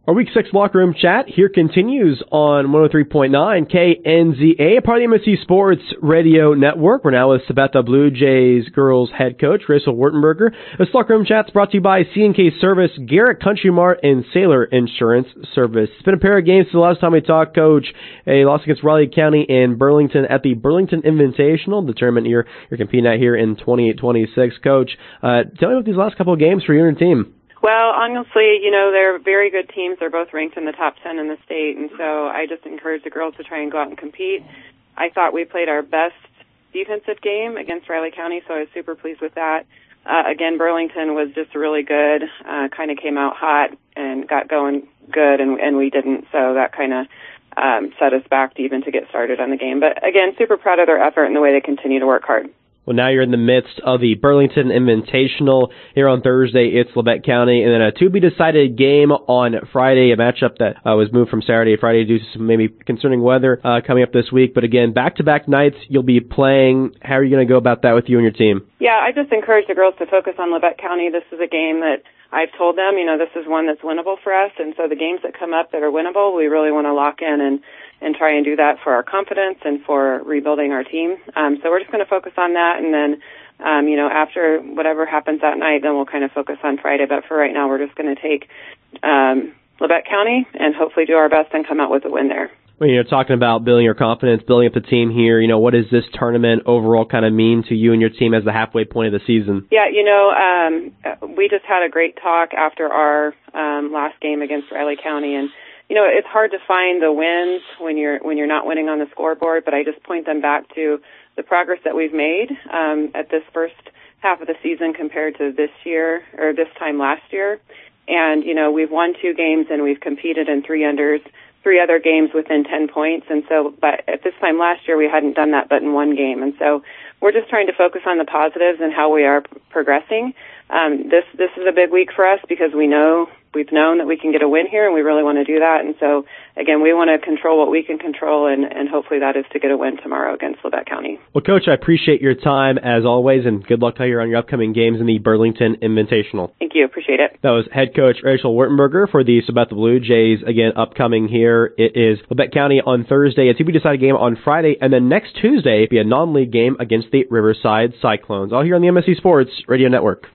Our Week 6 Locker Room Chat here continues on 103.9 KNZA, a part of the MSC Sports Radio Network. We're now with Sabetha Blue Jays girls head coach Rachel Wartenberger. This Locker Room Chat's brought to you by C&K Service, Garrett Country Mart, and Sailor Insurance Service. It's been a pair of games since the last time we talked, Coach. A loss against Riley County and Burlington at the Burlington Invitational, the tournament you're competing at here in 28-26. Coach, tell me about these last couple of games for you and your team. Well, honestly, they're very good teams. They're both ranked in the top 10 in the state, and so I just encourage the girls to try and go out and compete. I thought we played our best defensive game against Riley County, so I was super pleased with that. Again, Burlington was just really good, kind of came out hot and got going good, and we didn't, so that kind of set us back to even to get started on the game. But again, super proud of their effort and the way they continue to work hard. Well, now you're in the midst of the Burlington Invitational. Here on Thursday, it's Labette County, and then a to-be-decided game on Friday, a matchup that was moved from Saturday to Friday due to some maybe concerning weather coming up this week. But again, back-to-back nights you'll be playing. How are you going to go about that with you and your team? Yeah, I just encourage the girls to focus on Labette County. This is a game that I've told them, this is one that's winnable for us, and so the games that come up that are winnable, we really want to lock in and try and do that for our confidence and for rebuilding our team. So we're just going to focus on that, and then, after whatever happens that night, then we'll kind of focus on Friday. But for right now, we're just going to take Labette County and hopefully do our best and come out with a win there. When you're talking about building your confidence, building up the team here, what does this tournament overall kind of mean to you and your team as the halfway point of the season? Yeah, we just had a great talk after our last game against Riley County, and it's hard to find the wins when you're not winning on the scoreboard, but I just point them back to the progress that we've made at this first half of the season compared to this year or this time last year. And, we've won 2 games and we've competed in 3 other games within 10 points. And so, but at this time last year, we hadn't done that but in 1 game. And so we're just trying to focus on the positives and how we are progressing. This is a big week for us because we've known that we can get a win here, and we really want to do that. And so, again, we want to control what we can control, and hopefully that is to get a win tomorrow against Labette County. Well, Coach, I appreciate your time as always, and good luck to you on your upcoming games in the Burlington Invitational. Thank you. Appreciate it. That was head coach Rachel Wartenberger for the Sabetha Blue Jays. Again, upcoming here, it is Labette County on Thursday, a to-be-decided game on Friday, and then next Tuesday, be a non-league game against the Riverside Cyclones. All here on the MSC Sports Radio Network.